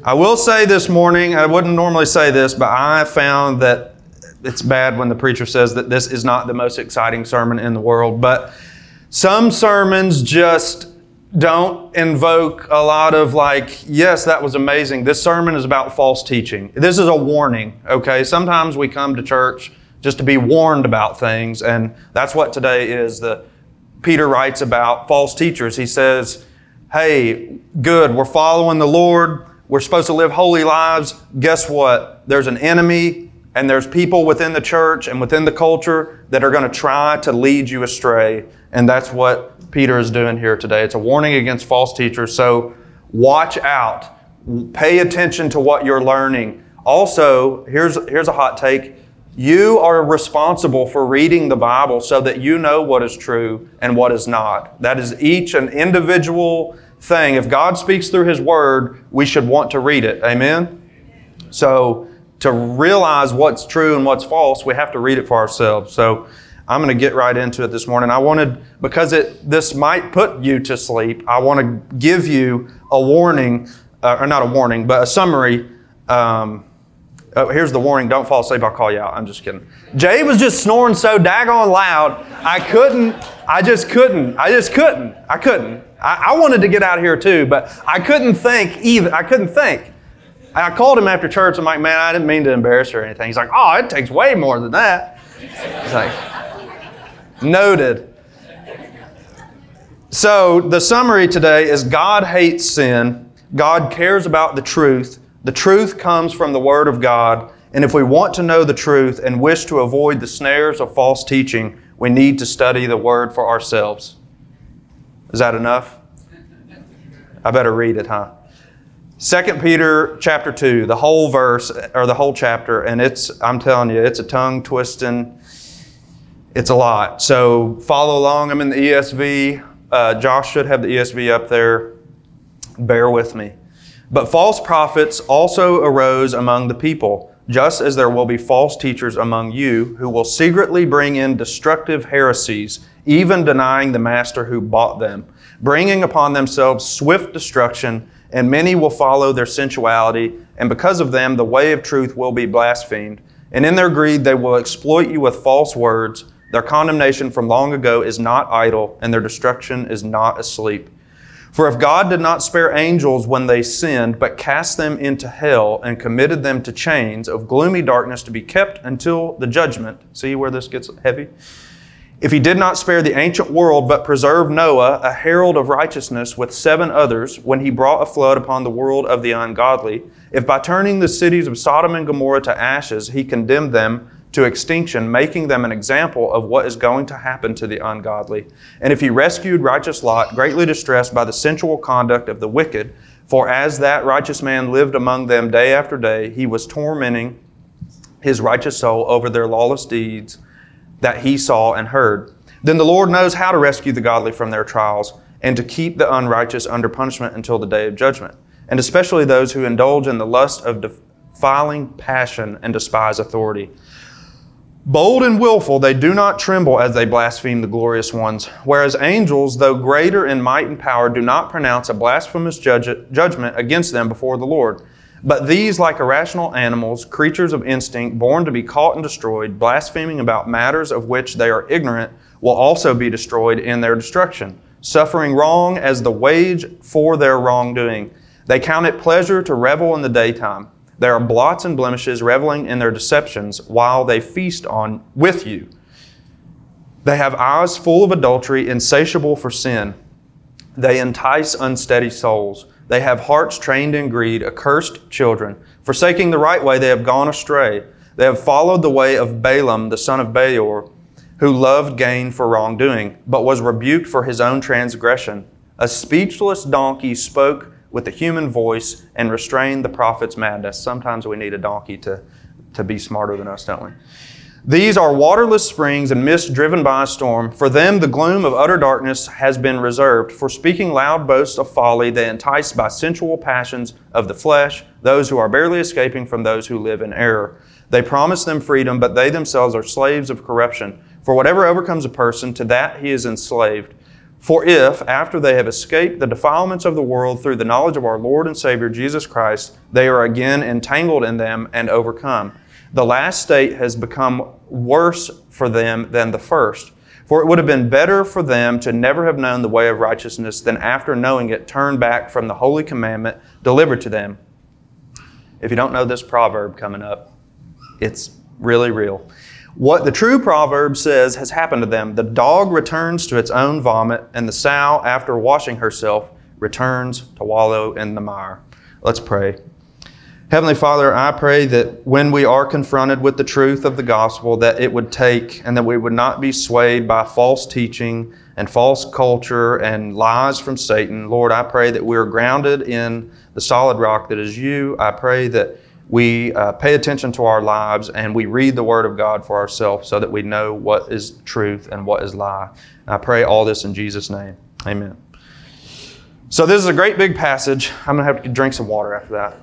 I will say this morning, I wouldn't normally say this, but I found that it's bad when the preacher says that this is not the most exciting sermon in the world, but some sermons just don't invoke a lot of yes, that was amazing. This sermon is about false teaching. This is a warning, okay? Sometimes we come to church just to be warned about things, and that's what today is. Peter writes about false teachers. He says, hey, good, we're following the Lord. We're supposed to live holy lives. Guess what? There's an enemy, and there's people within the church and within the culture that are going to try to lead you astray. And that's what Peter is doing here today. It's a warning against false teachers. So watch out. Pay attention to what you're learning. Also, here's a hot take. You are responsible for reading the Bible so that you know what is true and what is not. That is each an individual thing. If God speaks through His Word, we should want to read it. Amen? So to realize what's true and what's false, we have to read it for ourselves. So I'm going to get right into it this morning. I wanted, because this might put you to sleep, I want to give you a warning, or not a warning, but a summary. Here's the warning. Don't fall asleep. I'll call you out. I'm just kidding. Jay was just snoring so daggone loud. I just couldn't. I wanted to get out of here too, but I couldn't think either. I couldn't think. I called him after church. I'm like, man, I didn't mean to embarrass her or anything. He's like, oh, it takes way more than that. It's like, noted. So the summary today is God hates sin. God cares about the truth. The truth comes from the Word of God. And if we want to know the truth and wish to avoid the snares of false teaching, we need to study the Word for ourselves. Is that enough? I better read it, huh? 2 Peter chapter 2, the whole verse, or the whole chapter, and I'm telling you, it's a tongue twisting. It's a lot. So follow along. I'm in the ESV. Josh should have the ESV up there. Bear with me. But false prophets also arose among the people, just as there will be false teachers among you who will secretly bring in destructive heresies, even denying the master who bought them, bringing upon themselves swift destruction, and many will follow their sensuality, and because of them the way of truth will be blasphemed. And in their greed they will exploit you with false words. Their condemnation from long ago is not idle, and their destruction is not asleep. For if God did not spare angels when they sinned, but cast them into hell and committed them to chains of gloomy darkness to be kept until the judgment. See where this gets heavy? If He did not spare the ancient world, but preserved Noah, a herald of righteousness, with 7 others, when He brought a flood upon the world of the ungodly, if by turning the cities of Sodom and Gomorrah to ashes, He condemned them to extinction, making them an example of what is going to happen to the ungodly. And if He rescued righteous Lot, greatly distressed by the sensual conduct of the wicked, for as that righteous man lived among them day after day, he was tormenting his righteous soul over their lawless deeds that he saw and heard. Then the Lord knows how to rescue the godly from their trials, and to keep the unrighteous under punishment until the day of judgment, and especially those who indulge in the lust of defiling passion and despise authority. Bold and willful, they do not tremble as they blaspheme the glorious ones, whereas angels, though greater in might and power, do not pronounce a blasphemous judgment against them before the Lord. But these, like irrational animals, creatures of instinct, born to be caught and destroyed, blaspheming about matters of which they are ignorant, will also be destroyed in their destruction, suffering wrong as the wage for their wrongdoing. They count it pleasure to revel in the daytime. There are blots and blemishes, reveling in their deceptions, while they feast with you. They have eyes full of adultery, insatiable for sin. They entice unsteady souls. They have hearts trained in greed, accursed children. Forsaking the right way, they have gone astray. They have followed the way of Balaam, the son of Beor, who loved gain for wrongdoing, but was rebuked for his own transgression. A speechless donkey spoke with a human voice and restrained the prophet's madness. Sometimes we need a donkey to be smarter than us, don't we? These are waterless springs and mist driven by a storm. For them the gloom of utter darkness has been reserved. For speaking loud boasts of folly, they entice by sensual passions of the flesh those who are barely escaping from those who live in error. They promise them freedom, but they themselves are slaves of corruption. For whatever overcomes a person, to that he is enslaved. For if, after they have escaped the defilements of the world through the knowledge of our Lord and Savior Jesus Christ, they are again entangled in them and overcome, the last state has become worse for them than the first. For it would have been better for them to never have known the way of righteousness than after knowing it turn back from the holy commandment delivered to them. If you don't know this proverb coming up, it's really real. What the true proverb says has happened to them. The dog returns to its own vomit, and the sow, after washing herself, returns to wallow in the mire. Let's pray. Heavenly Father, I pray that when we are confronted with the truth of the gospel, that it would take and that we would not be swayed by false teaching and false culture and lies from Satan. Lord, I pray that we are grounded in the solid rock that is you. I pray that we pay attention to our lives and we read the Word of God for ourselves so that we know what is truth and what is lie. And I pray all this in Jesus' name. Amen. So this is a great big passage. I'm going to have to drink some water after that.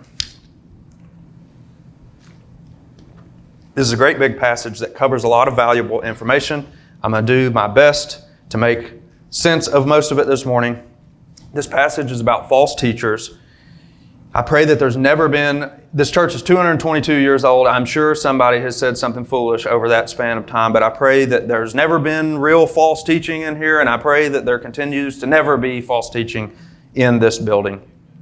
This is a great big passage that covers a lot of valuable information. I'm going to do my best to make sense of most of it this morning. This passage is about false teachers. I pray that there's never been, this church is 222 years old. I'm sure somebody has said something foolish over that span of time, but I pray that there's never been real false teaching in here, and I pray that there continues to never be false teaching in this building.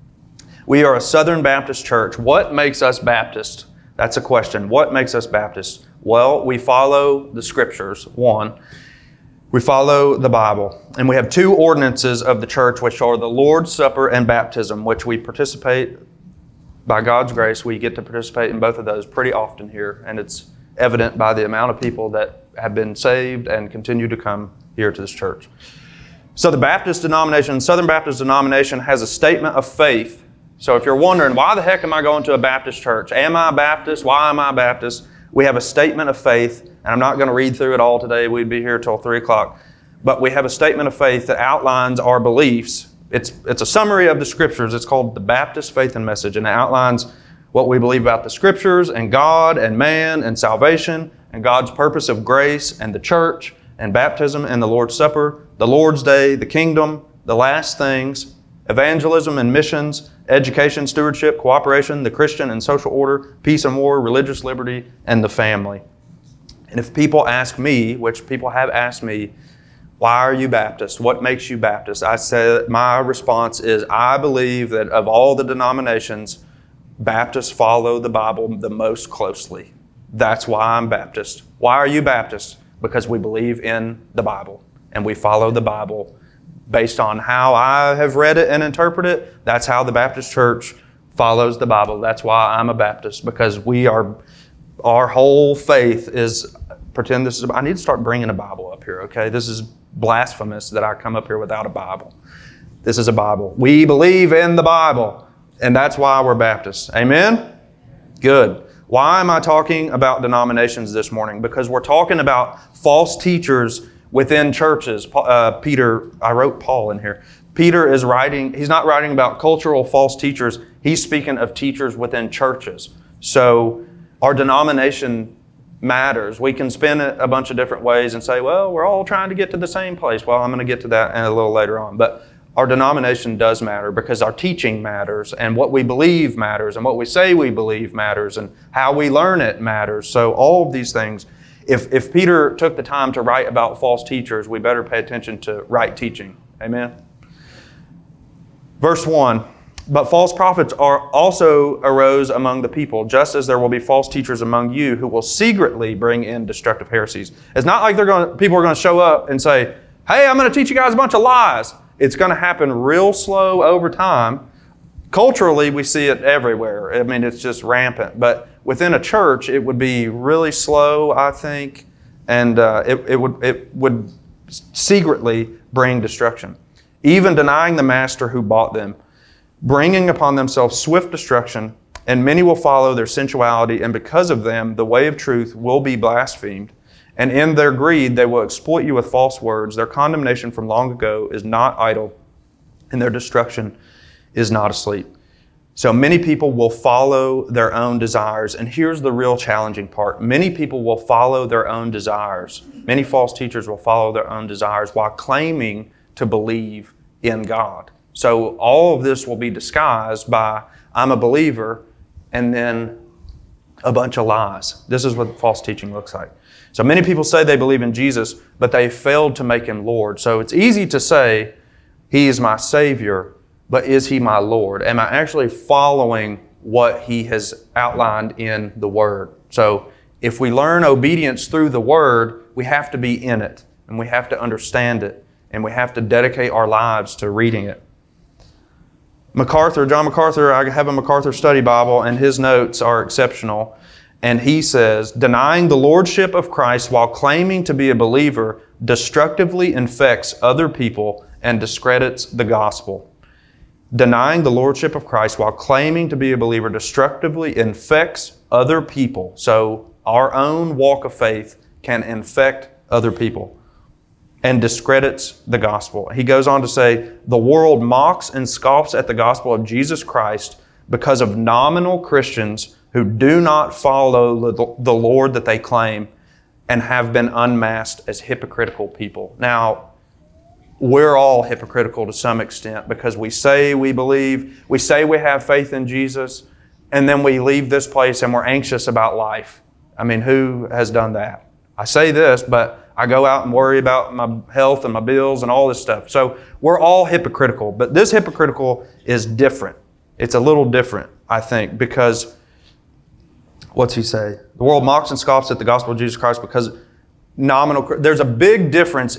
We are a Southern Baptist church. What makes us Baptist? That's a question. What makes us Baptist? Well, we follow the Scriptures, one. We follow the Bible. And we have two ordinances of the church, which are the Lord's Supper and baptism, which we participate, by God's grace, we get to participate in both of those pretty often here. And it's evident by the amount of people that have been saved and continue to come here to this church. So the Baptist denomination, Southern Baptist denomination, has a statement of faith. So if you're wondering, why the heck am I going to a Baptist church? Am I Baptist? Why am I Baptist? We have a statement of faith, and I'm not going to read through it all today. We'd be here till 3 o'clock. But we have a statement of faith that outlines our beliefs. It's a summary of the Scriptures. It's called the Baptist Faith and Message, and it outlines what we believe about the Scriptures and God and man and salvation and God's purpose of grace and the church and baptism and the Lord's Supper, the Lord's Day, the kingdom, the last things, evangelism and missions, education, stewardship, cooperation, the Christian and social order, peace and war, religious liberty, and the family. And if people ask me, which people have asked me, why are you Baptist? What makes you Baptist? I say my response is, I believe that of all the denominations, Baptists follow the Bible the most closely. That's why I'm Baptist. Why are you Baptist? Because we believe in the Bible and we follow the Bible based on how I have read it and interpreted it. That's how the Baptist church follows the Bible. That's why I'm a Baptist, because our whole faith is, I need to start bringing a Bible up here, okay? This is blasphemous that I come up here without a Bible. This is a Bible. We believe in the Bible, and that's why we're Baptists. Amen? Good. Why am I talking about denominations this morning? Because we're talking about false teachers within churches. Peter, I wrote Paul in here. Peter is writing, he's not writing about cultural false teachers. He's speaking of teachers within churches. So our denomination matters. We can spin it a bunch of different ways and say, well, we're all trying to get to the same place. Well, I'm going to get to that a little later on. But our denomination does matter because our teaching matters, and what we believe matters, and what we say we believe matters, and how we learn it matters. So all of these things, if Peter took the time to write about false teachers, we better pay attention to right teaching. Amen? Verse 1, but false prophets also arose among the people, just as there will be false teachers among you who will secretly bring in destructive heresies. It's not like people are going to show up and say, hey, I'm going to teach you guys a bunch of lies. It's going to happen real slow over time. Culturally, we see it everywhere. I mean, it's just rampant. But within a church, it would be really slow, I think, and it would secretly bring destruction. Even denying the master who bought them, bringing upon themselves swift destruction, and many will follow their sensuality, and because of them, the way of truth will be blasphemed. And in their greed, they will exploit you with false words. Their condemnation from long ago is not idle, and their destruction is not asleep. So many people will follow their own desires. And here's the real challenging part. Many people will follow their own desires. Many false teachers will follow their own desires while claiming to believe in God. So all of this will be disguised by, I'm a believer, and then a bunch of lies. This is what false teaching looks like. So many people say they believe in Jesus, but they failed to make Him Lord. So it's easy to say, He is my Savior, but is He my Lord? Am I actually following what He has outlined in the Word? So if we learn obedience through the Word, we have to be in it, and we have to understand it, and we have to dedicate our lives to reading it. John MacArthur, I have a MacArthur study Bible, and his notes are exceptional. And he says, denying the lordship of Christ while claiming to be a believer destructively infects other people and discredits the gospel. Denying the lordship of Christ while claiming to be a believer destructively infects other people. So our own walk of faith can infect other people and discredits the gospel. He goes on to say, the world mocks and scoffs at the gospel of Jesus Christ because of nominal Christians who do not follow the Lord that they claim and have been unmasked as hypocritical people. Now, we're all hypocritical to some extent because we say we believe, we say we have faith in Jesus, and then we leave this place and we're anxious about life. I mean, who has done that? I say this, but I go out and worry about my health and my bills and all this stuff. So we're all hypocritical, but this hypocritical is different. It's a little different, I think, because what's he say? The world mocks and scoffs at the gospel of Jesus Christ because there's a big difference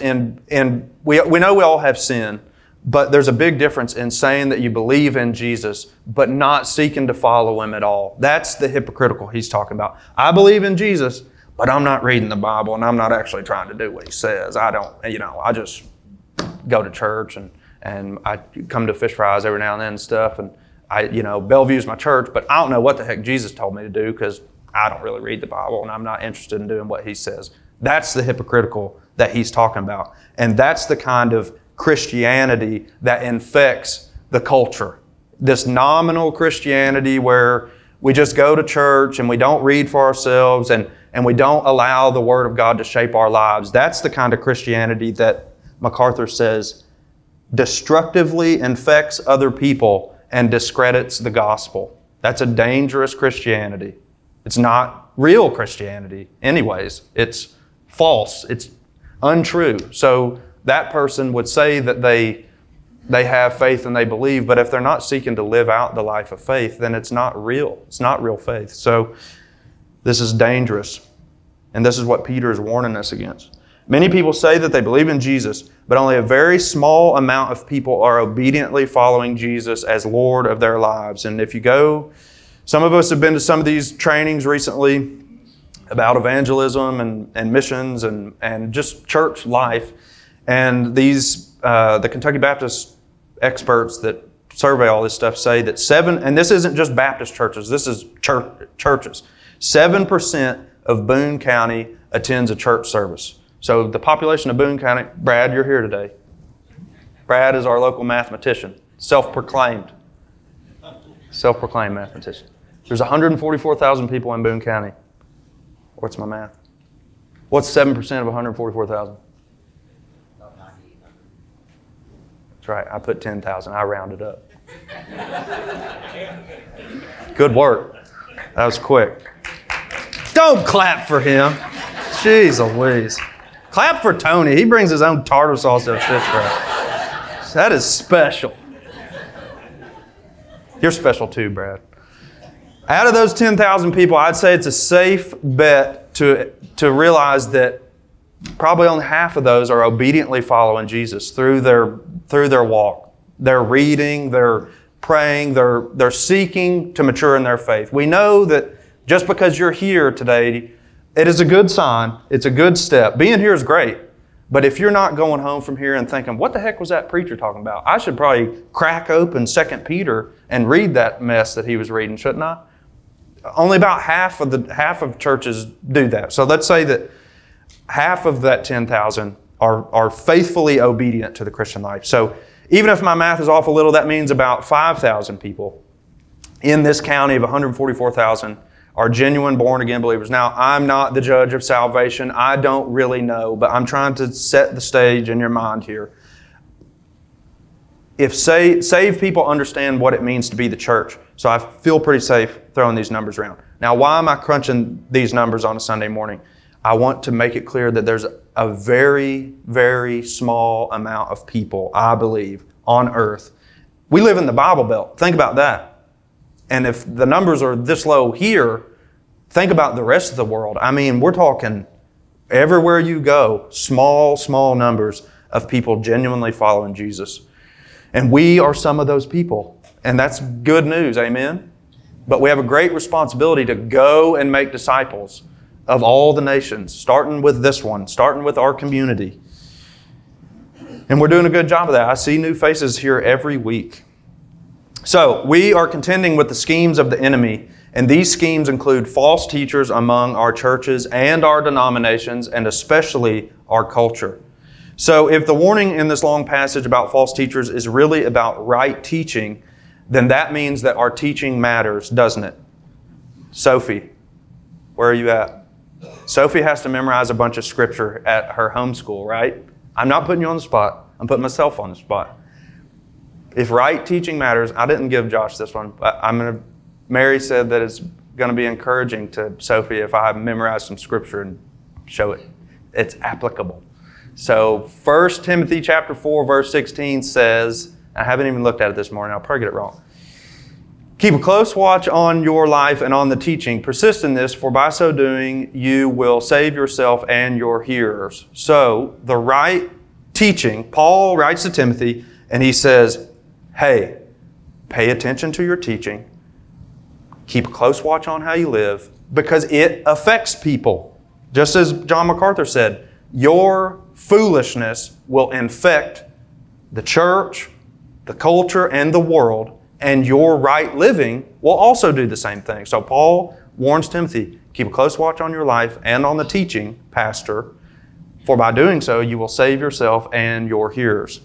we know we all have sin, but there's a big difference in saying that you believe in Jesus, but not seeking to follow Him at all. That's the hypocritical he's talking about. I believe in Jesus, but I'm not reading the Bible and I'm not actually trying to do what He says. I just go to church and I come to fish fries every now and then and stuff. And Bellevue's my church, but I don't know what the heck Jesus told me to do because I don't really read the Bible and I'm not interested in doing what He says. That's the hypocritical that he's talking about. And that's the kind of Christianity that infects the culture. This nominal Christianity where we just go to church and we don't read for ourselves and we don't allow the Word of God to shape our lives. That's the kind of Christianity that MacArthur says destructively infects other people and discredits the gospel. That's a dangerous Christianity. It's not real Christianity anyways. It's false. It's untrue. So that person would say that they have faith and they believe, but if they're not seeking to live out the life of faith, then it's not real. It's not real faith. So this is dangerous. And this is what Peter is warning us against. Many people say that they believe in Jesus, but only a very small amount of people are obediently following Jesus as Lord of their lives. And if you go, some of us have been to some of these trainings recently about evangelism and missions and just church life. And these, the Kentucky Baptist experts that survey all this stuff say that and this isn't just Baptist churches, this is churches. 7% of Boone County attends a church service. So the population of Boone County, Brad, you're here today. Brad is our local mathematician, self-proclaimed mathematician. There's 144,000 people in Boone County. What's my math? What's 7% of 144,000? That's right, I put 10,000. I rounded up. Good work. That was quick. Don't clap for him. Jeez Louise. Clap for Tony. He brings his own tartar sauce to fish fry. That is special. You're special too, Brad. Out of those 10,000 people, I'd say it's a safe bet to realize that probably only half of those are obediently following Jesus through their walk. They're reading, they're praying, they're seeking to mature in their faith. We know that just because you're here today, it is a good sign. It's a good step. Being here is great. But if you're not going home from here and thinking, what the heck was that preacher talking about? I should probably crack open 2 Peter and read that mess that he was reading, shouldn't I? Only about half of churches do that. So let's say that half of that 10,000 are faithfully obedient to the Christian life. So even if my math is off a little, that means about 5,000 people in this county of 144,000 are genuine born-again believers. Now, I'm not the judge of salvation. I don't really know, but I'm trying to set the stage in your mind here. if saved people understand what it means to be the church. So I feel pretty safe throwing these numbers around. Now, why am I crunching these numbers on a Sunday morning? I want to make it clear that there's a very, very small amount of people, I believe, on earth. We live in the Bible Belt. Think about that. And if the numbers are this low here, think about the rest of the world. I mean, we're talking everywhere you go, small numbers of people genuinely following Jesus. And we are some of those people. And that's good news, amen? But we have a great responsibility to go and make disciples of all the nations, starting with this one, starting with our community. And we're doing a good job of that. I see new faces here every week. So we are contending with the schemes of the enemy, and these schemes include false teachers among our churches and our denominations, and especially our culture. So if the warning in this long passage about false teachers is really about right teaching, then that means that our teaching matters, doesn't it? Sophie, where are you at? Sophie has to memorize a bunch of scripture at her homeschool, right? I'm not putting you on the spot. I'm putting myself on the spot. If right teaching matters, I didn't give Josh this one, but Mary said that it's going to be encouraging to Sophie if I memorize some scripture and show it. It's applicable. So 1 Timothy chapter 4, verse 16 says, I haven't even looked at it this morning, I'll probably get it wrong. Keep a close watch on your life and on the teaching. Persist in this, for by so doing you will save yourself and your hearers. So the right teaching, Paul writes to Timothy and he says, hey, pay attention to your teaching. Keep a close watch on how you live because it affects people. Just as John MacArthur said, your foolishness will infect the church, the culture, and the world, and your right living will also do the same thing. So Paul warns Timothy, keep a close watch on your life and on the teaching, pastor, for by doing so you will save yourself and your hearers.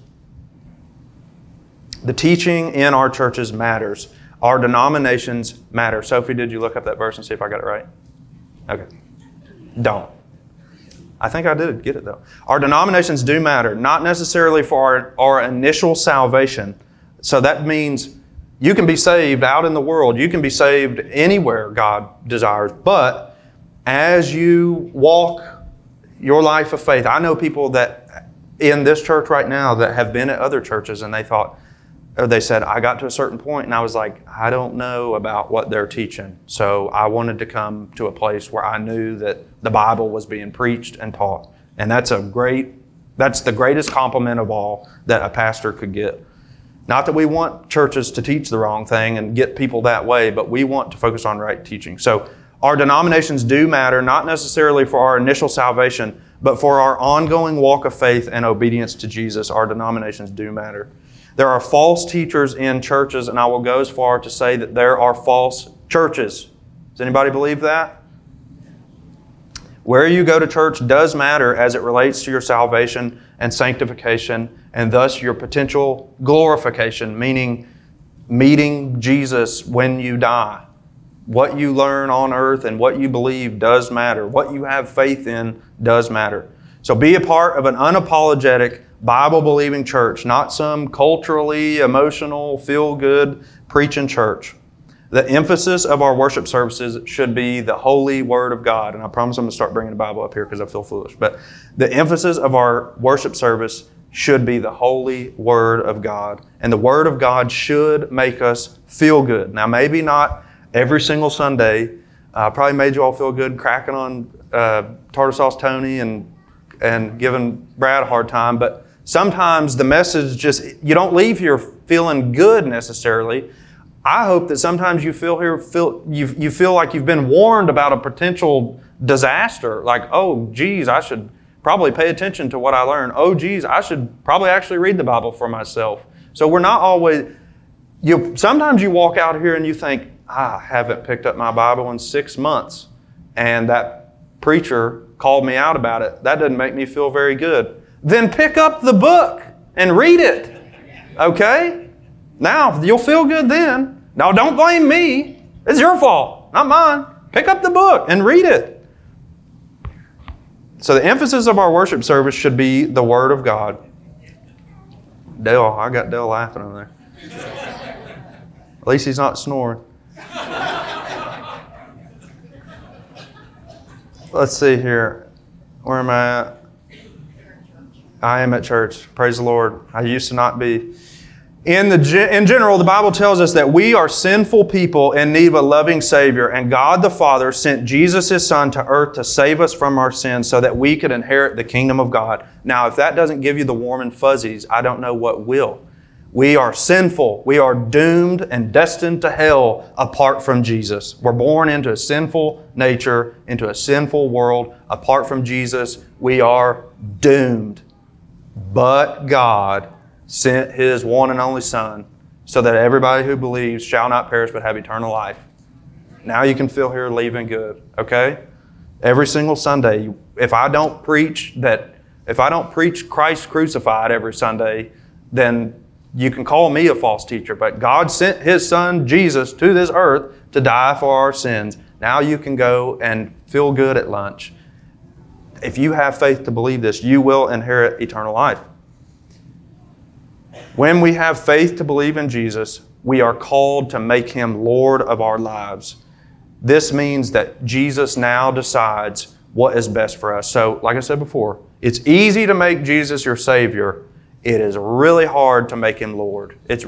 The teaching in our churches matters. Our denominations matter. Sophie, did you look up that verse and see if I got it right? Okay. Don't. I think I did get it though. Our denominations do matter, not necessarily for our initial salvation. So that means you can be saved out in the world. You can be saved anywhere God desires. But as you walk your life of faith, I know people that in this church right now that have been at other churches and they said, I got to a certain point and I was like, I don't know about what they're teaching. So I wanted to come to a place where I knew that the Bible was being preached and taught. And that's the greatest compliment of all that a pastor could get. Not that we want churches to teach the wrong thing and get people that way, but we want to focus on right teaching. So our denominations do matter, not necessarily for our initial salvation, but for our ongoing walk of faith and obedience to Jesus. Our denominations do matter. There are false teachers in churches, and I will go as far to say that there are false churches. Does anybody believe that? Where you go to church does matter as it relates to your salvation and sanctification, and thus your potential glorification, meaning meeting Jesus when you die. What you learn on earth and what you believe does matter. What you have faith in does matter. So be a part of an unapologetic, Bible-believing church, not some culturally, emotional, feel-good preaching church. The emphasis of our worship services should be the holy Word of God. And I promise I'm going to start bringing the Bible up here because I feel foolish. But the emphasis of our worship service should be the holy Word of God. And the Word of God should make us feel good. Now, maybe not every single Sunday. Probably made you all feel good cracking on tartar sauce Tony and giving Brad a hard time. But sometimes the message you don't leave here feeling good necessarily. I hope that sometimes you feel like you've been warned about a potential disaster. Like, oh, geez, I should probably pay attention to what I learn. Oh, geez, I should probably actually read the Bible for myself. So we're not always... Sometimes you walk out here and you think, I haven't picked up my Bible in 6 months. And that preacher called me out about it. That doesn't make me feel very good. Then pick up the book and read it. Okay? Now, you'll feel good then. Now, don't blame me. It's your fault, not mine. Pick up the book and read it. So the emphasis of our worship service should be the Word of God. Dale, I got Dale laughing over there. At least he's not snoring. Let's see here. Where am I at? I am at church. Praise the Lord. I used to not be. In general, the Bible tells us that we are sinful people in need of a loving Savior, and God the Father sent Jesus, His Son, to earth to save us from our sins so that we could inherit the kingdom of God. Now, if that doesn't give you the warm and fuzzies, I don't know what will. We are sinful. We are doomed and destined to hell apart from Jesus. We're born into a sinful nature, into a sinful world. Apart from Jesus, we are doomed. But God sent His one and only Son so that everybody who believes shall not perish but have eternal life. Now you can feel here leaving good, okay? Every single Sunday, if I don't preach Christ crucified every Sunday, then you can call me a false teacher. But God sent His Son, Jesus, to this earth to die for our sins. Now you can go and feel good at lunch. If you have faith to believe this, you will inherit eternal life. When we have faith to believe in Jesus, we are called to make Him Lord of our lives. This means that Jesus now decides what is best for us. So, like I said before, it's easy to make Jesus your Savior. It is really hard to make Him Lord. That's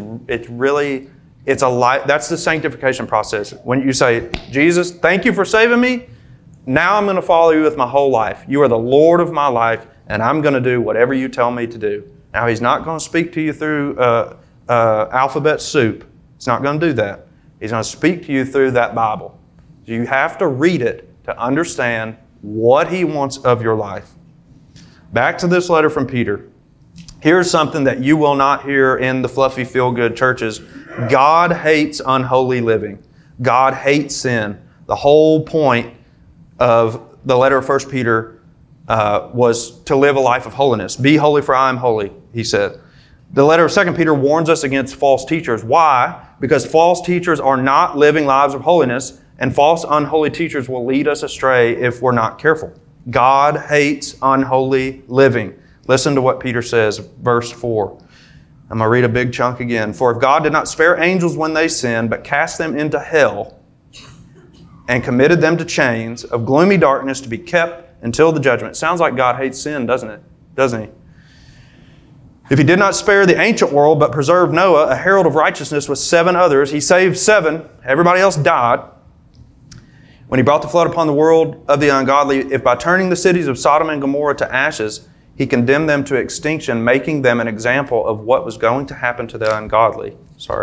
the sanctification process. When you say, Jesus, thank you for saving me. Now I'm going to follow you with my whole life. You are the Lord of my life, and I'm going to do whatever you tell me to do. Now, He's not going to speak to you through alphabet soup. He's not going to do that. He's going to speak to you through that Bible. You have to read it to understand what He wants of your life. Back to this letter from Peter. Here's something that you will not hear in the fluffy feel-good churches. God hates unholy living. God hates sin. The whole point of the letter of 1 Peter was to live a life of holiness. Be holy, for I am holy, he said. The letter of 2 Peter warns us against false teachers. Why? Because false teachers are not living lives of holiness, and false unholy teachers will lead us astray if we're not careful. God hates unholy living. Listen to what Peter says, verse 4. I'm going to read a big chunk again. For if God did not spare angels when they sinned, but cast them into hell and committed them to chains of gloomy darkness to be kept until the judgment. Sounds like God hates sin, doesn't it? Doesn't He? If He did not spare the ancient world, but preserved Noah, a herald of righteousness with 7 others, He saved 7. Everybody else died. When He brought the flood upon the world of the ungodly, if by turning the cities of Sodom and Gomorrah to ashes, He condemned them to extinction, making them an example of what was going to happen to the ungodly.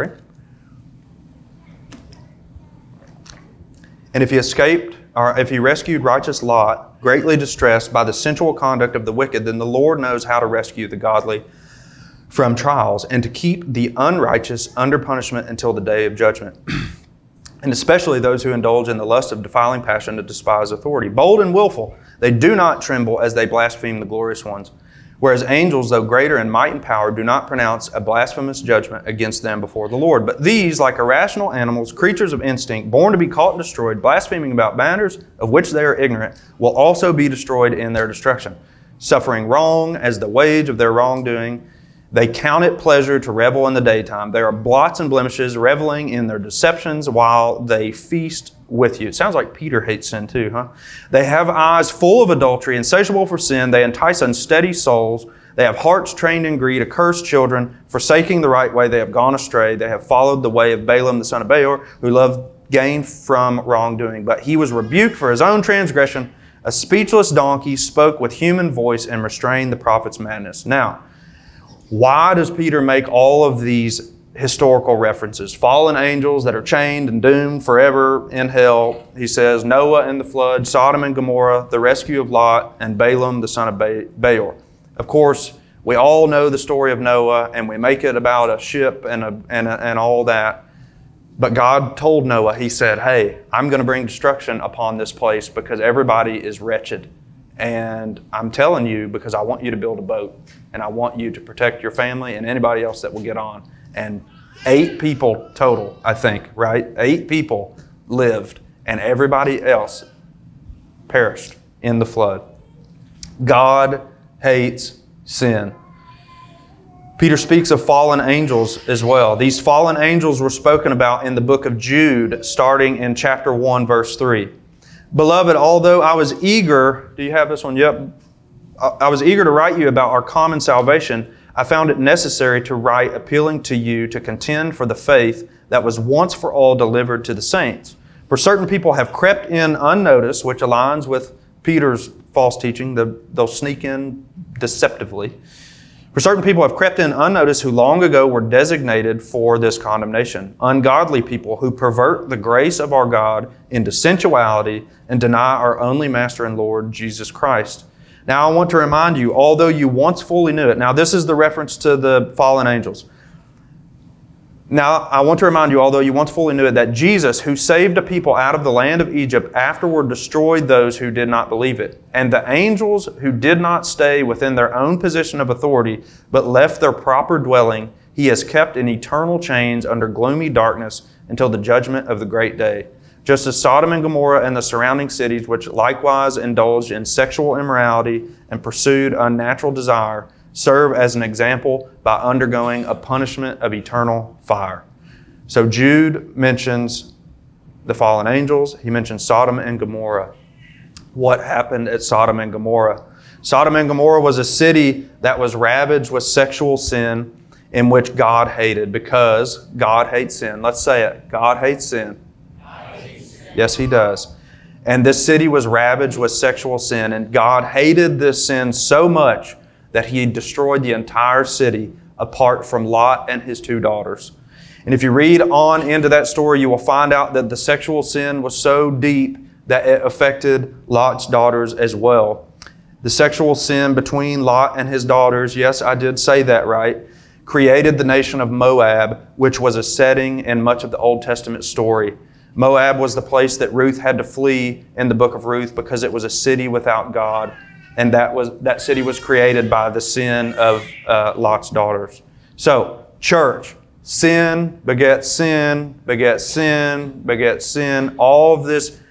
And if He rescued righteous Lot, greatly distressed by the sensual conduct of the wicked, then the Lord knows how to rescue the godly from trials and to keep the unrighteous under punishment until the day of judgment. And especially those who indulge in the lust of defiling passion to despise authority. Bold and willful, they do not tremble as they blaspheme the glorious ones. Whereas angels, though greater in might and power, do not pronounce a blasphemous judgment against them before the Lord. But these, like irrational animals, creatures of instinct, born to be caught and destroyed, blaspheming about matters of which they are ignorant, will also be destroyed in their destruction. Suffering wrong as the wage of their wrongdoing, they count it pleasure to revel in the daytime. They are blots and blemishes, reveling in their deceptions while they feast with you. It sounds like Peter hates sin too, huh? They have eyes full of adultery, insatiable for sin. They entice unsteady souls. They have hearts trained in greed, accursed children, forsaking the right way. They have gone astray. They have followed the way of Balaam the son of Beor, who loved gain from wrongdoing. But he was rebuked for his own transgression. A speechless donkey spoke with human voice and restrained the prophet's madness. Now, why does Peter make all of these historical references? Fallen angels that are chained and doomed forever in hell. He says Noah and the flood, Sodom and Gomorrah, the rescue of Lot, and Balaam the son of Beor. Of course, we all know the story of Noah, and we make it about a ship and all that. But God told Noah, He said, hey, I'm going to bring destruction upon this place because everybody is wretched. And I'm telling you because I want you to build a boat and I want you to protect your family and anybody else that will get on. And 8 people total, I think, right? 8 people lived and everybody else perished in the flood. God hates sin. Peter speaks of fallen angels as well. These fallen angels were spoken about in the book of Jude, starting in chapter 1, verse 3. Beloved, although I was eager, do you have this one? Yep. I was eager to write you about our common salvation. I found it necessary to write appealing to you to contend for the faith that was once for all delivered to the saints. For certain people have crept in unnoticed, which aligns with Peter's false teaching. They'll sneak in deceptively. For certain people have crept in unnoticed who long ago were designated for this condemnation. Ungodly people who pervert the grace of our God into sensuality and deny our only Master and Lord, Jesus Christ. Now I want to remind you, although you once fully knew it. Now this is the reference to the fallen angels. Now I want to remind you, although you once fully knew it, that Jesus, who saved a people out of the land of Egypt, afterward destroyed those who did not believe it. And the angels who did not stay within their own position of authority, but left their proper dwelling, He has kept in eternal chains under gloomy darkness until the judgment of the great day. Just as Sodom and Gomorrah and the surrounding cities, which likewise indulged in sexual immorality and pursued unnatural desire, serve as an example by undergoing a punishment of eternal fire. So Jude mentions the fallen angels. He mentions Sodom and Gomorrah. What happened at Sodom and Gomorrah? Sodom and Gomorrah was a city that was ravaged with sexual sin in which God hated, because God hates sin. Let's say it. God hates sin. Yes, He does. And this city was ravaged with sexual sin, and God hated this sin so much that He destroyed the entire city apart from Lot and his 2 daughters. And if you read on into that story, you will find out that the sexual sin was so deep that it affected Lot's daughters as well. The sexual sin between Lot and his daughters, yes, I did say that right, created the nation of Moab, which was a setting in much of the Old Testament story. Moab was the place that Ruth had to flee in the book of Ruth because it was a city without God. And that city was created by the sin of Lot's daughters. So, church, sin begets sin, begets sin, begets sin. All of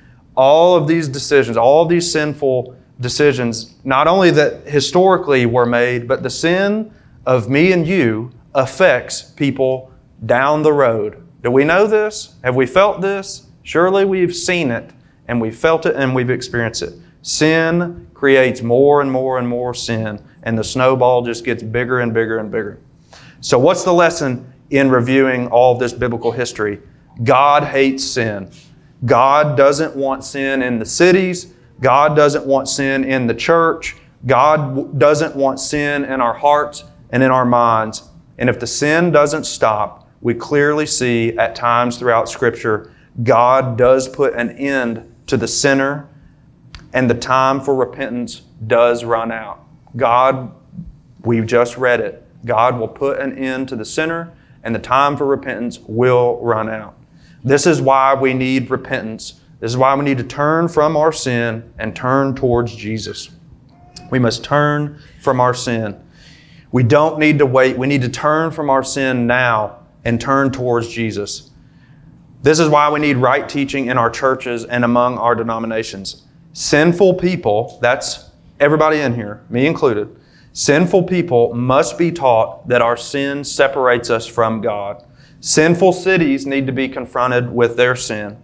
these decisions, all of these sinful decisions, not only that historically were made, but the sin of me and you affects people down the road. Do we know this? Have we felt this? Surely we've seen it, and we've felt it, and we've experienced it. Sin creates more and more and more sin, and the snowball just gets bigger and bigger and bigger. So what's the lesson in reviewing all of this biblical history? God hates sin. God doesn't want sin in the cities. God doesn't want sin in the church. God doesn't want sin in our hearts and in our minds. And if the sin doesn't stop, we clearly see at times throughout Scripture, God does put an end to the sinner, and the time for repentance does run out. God, we've just read it. God will put an end to the sinner, and the time for repentance will run out. This is why we need repentance. This is why we need to turn from our sin and turn towards Jesus. We must turn from our sin. We don't need to wait. We need to turn from our sin now and turn towards Jesus. This is why we need right teaching in our churches and among our denominations. Sinful people, that's everybody in here, me included, sinful people must be taught that our sin separates us from God. Sinful cities need to be confronted with their sin.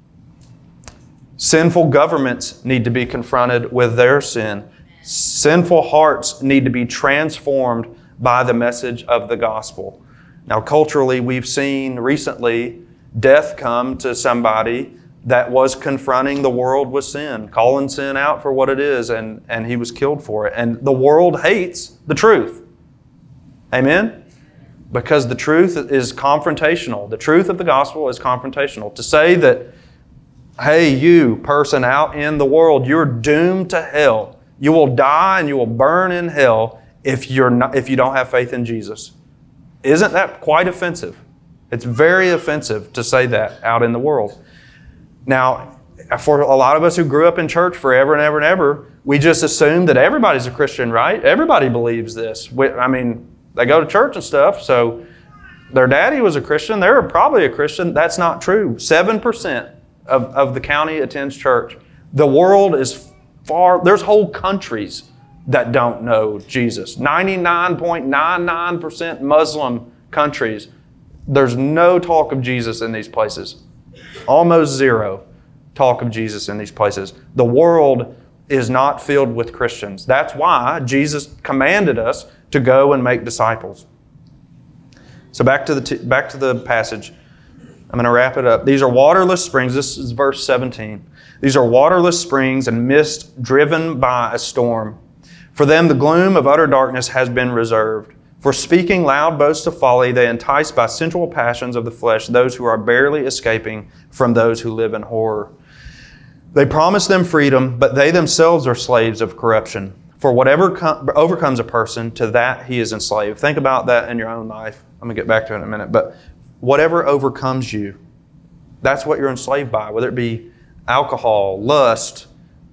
Sinful governments need to be confronted with their sin. Sinful hearts need to be transformed by the message of the gospel. Now, culturally, we've seen recently death come to somebody that was confronting the world with sin, calling sin out for what it is, and he was killed for it. And the world hates the truth. Amen? Because the truth is confrontational. The truth of the gospel is confrontational. To say that, hey, you person out in the world, you're doomed to hell. You will die and you will burn in hell if you don't have faith in Jesus. Isn't that quite offensive? It's very offensive to say that out in the world. Now, for a lot of us who grew up in church forever and ever and ever, we just assume that everybody's a Christian, right? Everybody believes this. They go to church and stuff, so their daddy was a Christian. They're probably a Christian. That's not true. 7% of the county attends church. The world is far, there's whole countries that don't know Jesus. 99.99% Muslim countries, there's no talk of Jesus in these places. Almost zero talk of Jesus in these places. The world is not filled with Christians. That's why Jesus commanded us to go and make disciples. So back to the passage. I'm going to wrap it up. These are waterless springs. This is verse 17. These are waterless springs and mist driven by a storm. For them the gloom of utter darkness has been reserved. For speaking loud boasts of folly, they entice by sensual passions of the flesh those who are barely escaping from those who live in horror. They promise them freedom, but they themselves are slaves of corruption. For whatever overcomes a person, to that he is enslaved. Think about that in your own life. I'm going to get back to it in a minute. But whatever overcomes you, that's what you're enslaved by, whether it be alcohol, lust,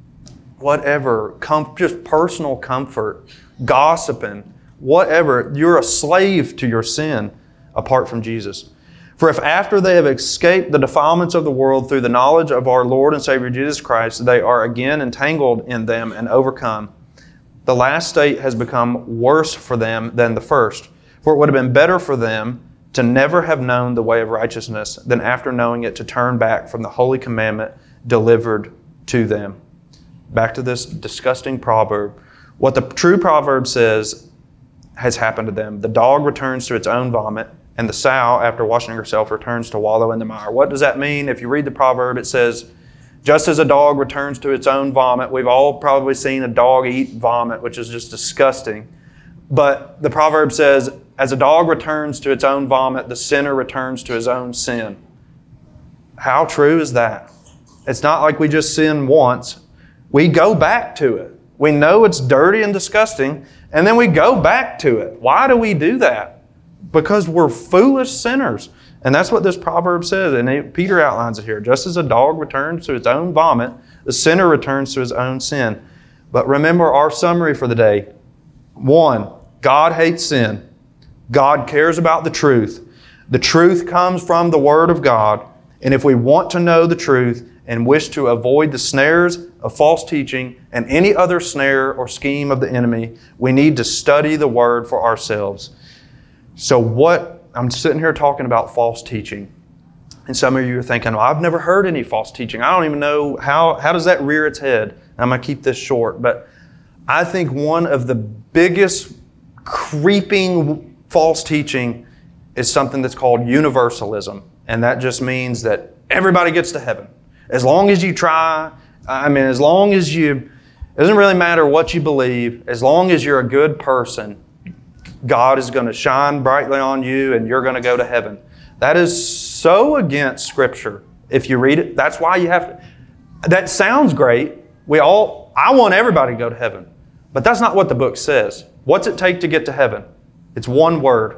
whatever, just personal comfort, gossiping, whatever. You're a slave to your sin apart from Jesus. For if after they have escaped the defilements of the world through the knowledge of our Lord and Savior Jesus Christ, they are again entangled in them and overcome, the last state has become worse for them than the first. For it would have been better for them to never have known the way of righteousness than after knowing it to turn back from the holy commandment delivered to them. Back to this disgusting proverb. What the true proverb says has happened to them. The dog returns to its own vomit, and the sow, after washing herself, returns to wallow in the mire. What does that mean? If you read the proverb, it says, just as a dog returns to its own vomit. We've all probably seen a dog eat vomit, which is just disgusting. But the proverb says, as a dog returns to its own vomit, the sinner returns to his own sin. How true is that? It's not like we just sin once. We go back to it. We know it's dirty and disgusting, and then we go back to it. Why do we do that? Because we're foolish sinners. And that's what this proverb says. And Peter outlines it here. Just as a dog returns to its own vomit, the sinner returns to his own sin. But remember our summary for the day. 1, God hates sin. God cares about the truth. The truth comes from the Word of God. And if we want to know the truth and wish to avoid the snares of false teaching and any other snare or scheme of the enemy, we need to study the Word for ourselves. So I'm sitting here talking about false teaching. And some of you are thinking, well, I've never heard any false teaching. I don't even know how does that rear its head. I'm going to keep this short. But I think one of the biggest creeping false teaching is something that's called universalism. And that just means that everybody gets to heaven. As long as you try, as long as it doesn't really matter what you believe, as long as you're a good person, God is going to shine brightly on you and you're going to go to heaven. That is so against Scripture. If you read it, that's why you have to. That sounds great. I want everybody to go to heaven. But that's not what the book says. What's it take to get to heaven? It's one word.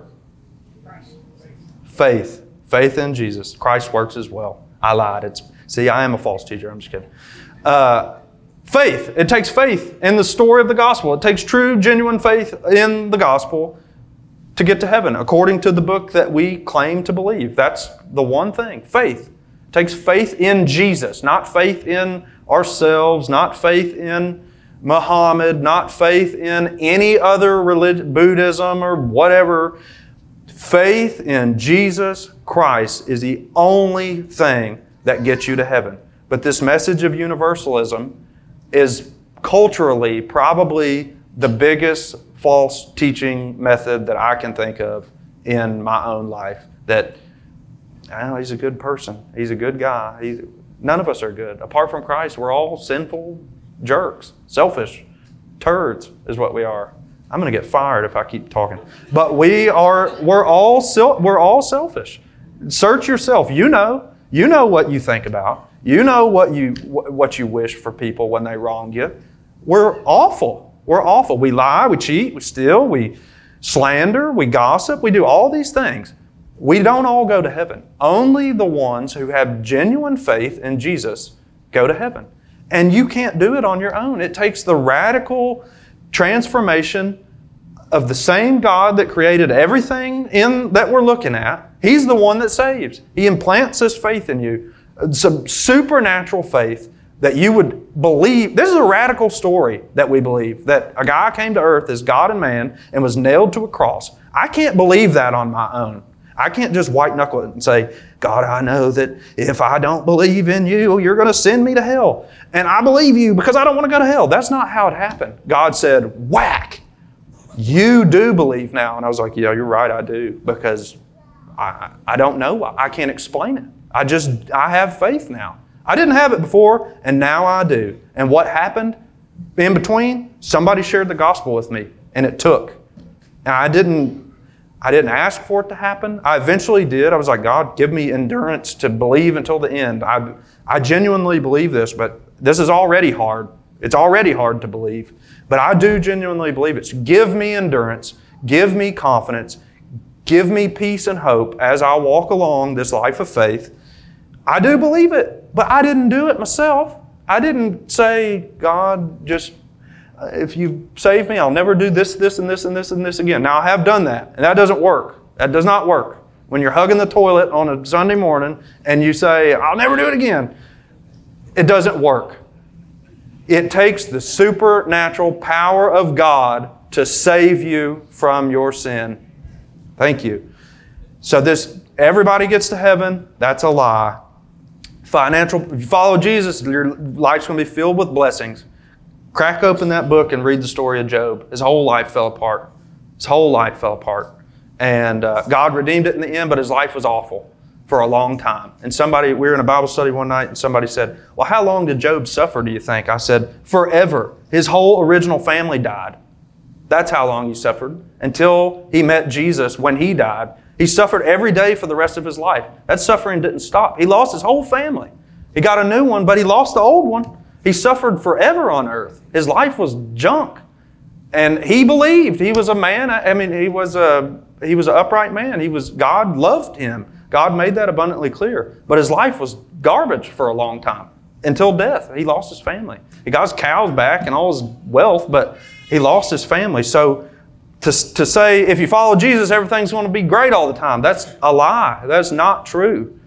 Faith. Faith in Jesus. Christ works as well. I lied. I am a false teacher. I'm just kidding. Faith. It takes faith in the story of the gospel. It takes true, genuine faith in the gospel to get to heaven, according to the book that we claim to believe. That's the one thing. Faith. It takes faith in Jesus, not faith in ourselves, not faith in Muhammad, not faith in any other religion, Buddhism or whatever. Faith in Jesus Christ is the only thing that gets you to heaven. But this message of universalism is culturally probably the biggest false teaching method that I can think of in my own life. That, he's a good person. He's a good guy. None of us are good. Apart from Christ, we're all sinful jerks, selfish turds is what we are. I'm going to get fired if I keep talking. But we're all selfish. Search yourself. You know what you think about. You know what you wish for people when they wrong you. We're awful. We're awful. We lie, we cheat, we steal, we slander, we gossip, we do all these things. We don't all go to heaven. Only the ones who have genuine faith in Jesus go to heaven. And you can't do it on your own. It takes the radical transformation of the same God that created everything that we're looking at. He's the one that saves. He implants His faith in you. Some supernatural faith that you would believe. This is a radical story that we believe, that a guy came to earth as God and man and was nailed to a cross. I can't believe that on my own. I can't just white knuckle it and say, God, I know that if I don't believe in you, you're going to send me to hell. And I believe you because I don't want to go to hell. That's not how it happened. God said, whack, you do believe now. And I was like, yeah, you're right, I do. Because I don't know. I can't explain it. I have faith now. I didn't have it before, and now I do. And what happened in between? Somebody shared the gospel with me, and it took. And I didn't ask for it to happen. I eventually did. I was like, God, give me endurance to believe until the end. I genuinely believe this, but this is already hard. It's already hard to believe. But I do genuinely believe it. So give me endurance. Give me confidence. Give me peace and hope as I walk along this life of faith. I do believe it, but I didn't do it myself. I didn't say, God, just if you save me, I'll never do this, this, and this, and this, and this again. Now, I have done that, and that doesn't work. That does not work. When you're hugging the toilet on a Sunday morning and you say, I'll never do it again, it doesn't work. It takes the supernatural power of God to save you from your sin. Thank you. So everybody gets to heaven, that's a lie. If you follow Jesus, your life's going to be filled with blessings. Crack open that book and read the story of Job. His whole life fell apart. His whole life fell apart. And God redeemed it in the end, but his life was awful for a long time. And we were in a Bible study one night, and somebody said, well, how long did Job suffer, do you think? I said, forever. His whole original family died. That's how long he suffered, until he met Jesus when he died. He suffered every day for the rest of his life. That suffering didn't stop. He lost his whole family. He got a new one, but he lost the old one. He suffered forever on earth. His life was junk. And he believed. He was a man. He was an upright man. God loved him. God made that abundantly clear. But his life was garbage for a long time, until death. He lost his family. He got his cows back and all his wealth, but he lost his family. So to say, if you follow Jesus, everything's going to be great all the time, that's a lie. That's not true.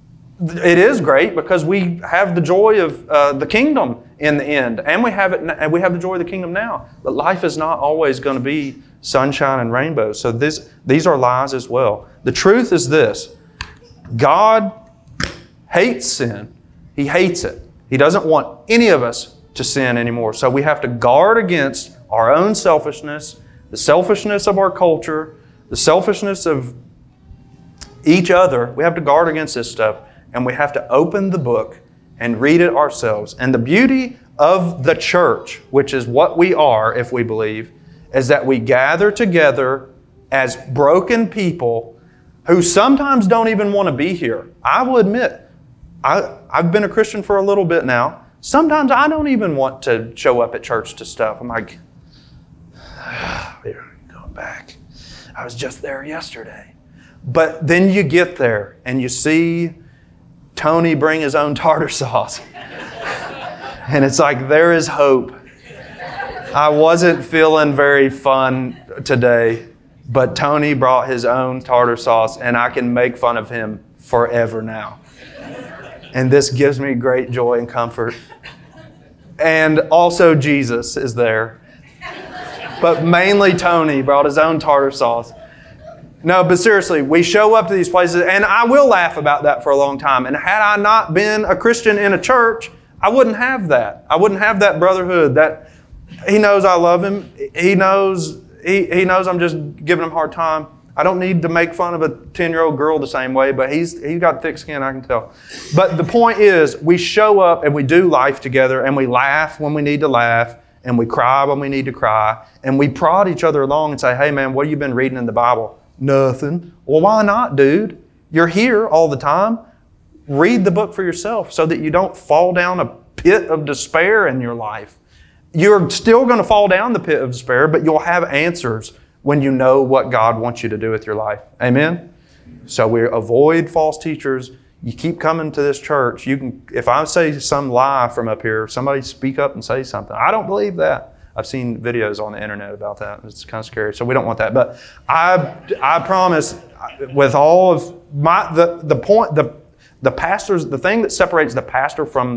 It is great because we have the joy of the kingdom in the end, and we have the joy of the kingdom now. But life is not always going to be sunshine and rainbows. So these are lies as well. The truth is this: God hates sin. He hates it. He doesn't want any of us to sin anymore. So we have to guard against our own selfishness, the selfishness of our culture, the selfishness of each other. We have to guard against this stuff, and we have to open the book and read it ourselves. And the beauty of the church, which is what we are if we believe, is that we gather together as broken people who sometimes don't even want to be here. I will admit, I've been a Christian for a little bit now. Sometimes I don't even want to show up at church to stuff. I'm like, we're going back. I was just there yesterday. But then you get there and you see Tony bring his own tartar sauce. And it's like, there is hope. I wasn't feeling very fun today, but Tony brought his own tartar sauce, and I can make fun of him forever now. And this gives me great joy and comfort. And also Jesus is there. But mainly Tony brought his own tartar sauce. No, but seriously, we show up to these places, and I will laugh about that for a long time. And had I not been a Christian in a church, I wouldn't have that. I wouldn't have that brotherhood. That he knows I love him. He knows I'm just giving him a hard time. I don't need to make fun of a 10-year-old girl the same way, but he's got thick skin, I can tell. But the point is, we show up and we do life together, and we laugh when we need to laugh, and we cry when we need to cry, and we prod each other along and say, hey man, what have you been reading in the Bible? Nothing. Well, why not, dude? You're here all the time. Read the book for yourself so that you don't fall down a pit of despair in your life. You're still going to fall down the pit of despair, but you'll have answers when you know what God wants you to do with your life. Amen? So we avoid false teachers. You keep coming to this church. If I say some lie from up here, somebody speak up and say something. I don't believe that. I've seen videos on the internet about that. It's kind of scary. So we don't want that. But I promise, with all of the pastors, the thing that separates the pastor from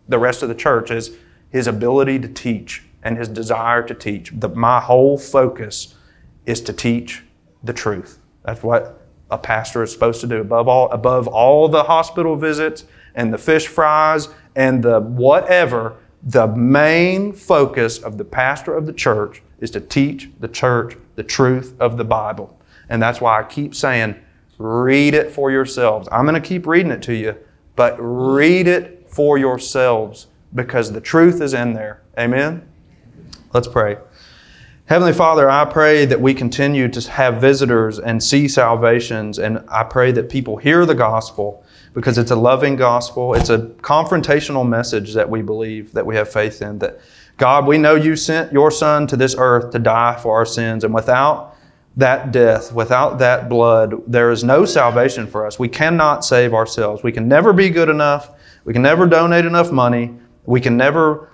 the rest of the church is his ability to teach and his desire to teach. My whole focus is to teach the truth. That's what a pastor is supposed to do. Above all the hospital visits and the fish fries and the whatever, the main focus of the pastor of the church is to teach the church the truth of the Bible. And that's why I keep saying, read it for yourselves. I'm going to keep reading it to you, but read it for yourselves because the truth is in there. Amen? Let's pray. Heavenly Father, I pray that we continue to have visitors and see salvations, and I pray that people hear the gospel because it's a loving gospel. It's a confrontational message that we believe, that we have faith in, that God, we know you sent your Son to this earth to die for our sins, and without that death, without that blood, there is no salvation for us. We cannot save ourselves. We can never be good enough. We can never donate enough money. We can never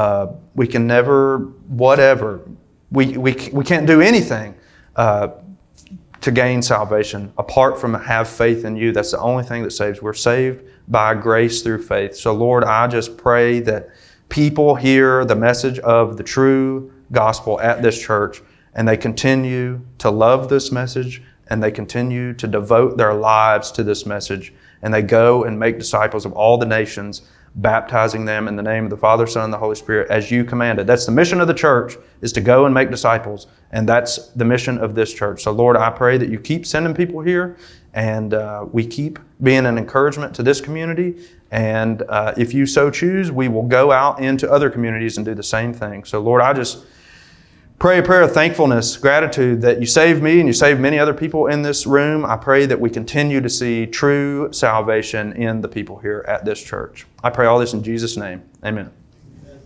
whatever. We can't do anything to gain salvation apart from have faith in you. That's the only thing that saves. We're saved by grace through faith. So Lord, I just pray that people hear the message of the true gospel at this church and they continue to love this message and they continue to devote their lives to this message and they go and make disciples of all the nations, baptizing them in the name of the Father, Son, and the Holy Spirit as you commanded. That's the mission of the church, is to go and make disciples. And that's the mission of this church. So Lord, I pray that you keep sending people here and we keep being an encouragement to this community. And if you so choose, we will go out into other communities and do the same thing. So Lord, I just pray a prayer of thankfulness, gratitude that you saved me and you saved many other people in this room. I pray that we continue to see true salvation in the people here at this church. I pray all this in Jesus' name. Amen.